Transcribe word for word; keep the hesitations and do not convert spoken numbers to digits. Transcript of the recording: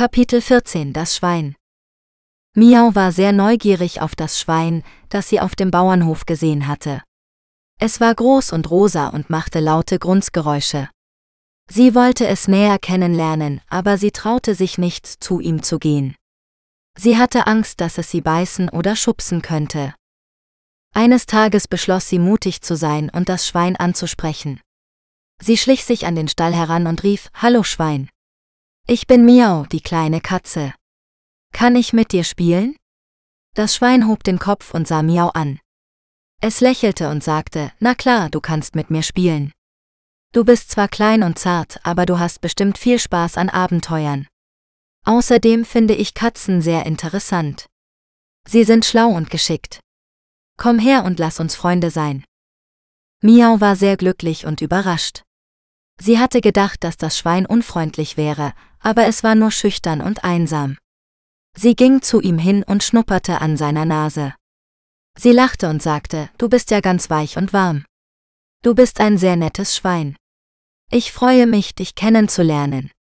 Kapitel vierzehn Das Schwein. Miau war sehr neugierig auf das Schwein, das sie auf dem Bauernhof gesehen hatte. Es war groß und rosa und machte laute Grunzgeräusche. Sie wollte es näher kennenlernen, aber sie traute sich nicht, zu ihm zu gehen. Sie hatte Angst, dass es sie beißen oder schubsen könnte. Eines Tages beschloss sie, mutig zu sein und das Schwein anzusprechen. Sie schlich sich an den Stall heran und rief: »Hallo Schwein. Ich bin Miau, die kleine Katze. Kann ich mit dir spielen?« Das Schwein hob den Kopf und sah Miau an. Es lächelte und sagte: »Na klar, du kannst mit mir spielen. Du bist zwar klein und zart, aber du hast bestimmt viel Spaß an Abenteuern. Außerdem finde ich Katzen sehr interessant. Sie sind schlau und geschickt. Komm her und lass uns Freunde sein.« Miau war sehr glücklich und überrascht. Sie hatte gedacht, dass das Schwein unfreundlich wäre, aber es war nur schüchtern und einsam. Sie ging zu ihm hin und schnupperte an seiner Nase. Sie lachte und sagte: »Du bist ja ganz weich und warm. Du bist ein sehr nettes Schwein. Ich freue mich, dich kennenzulernen.«